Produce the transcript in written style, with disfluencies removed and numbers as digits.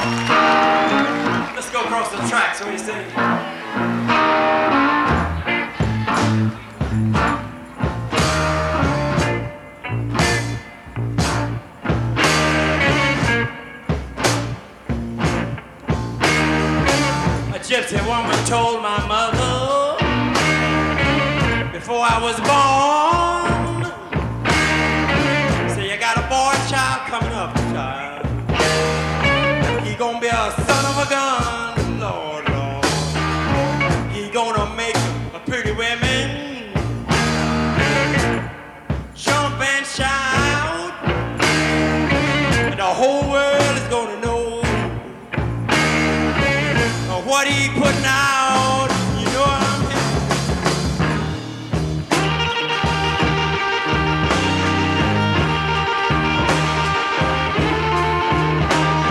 Let's go across the tracks. What do you say? A gypsy woman told my mother before I was born, say you got a boy child coming up, child. He gonna be a son of a gun, Lord, Lord. He gonna make a pretty women jump and shout, and the whole world is gonna know what he putting out.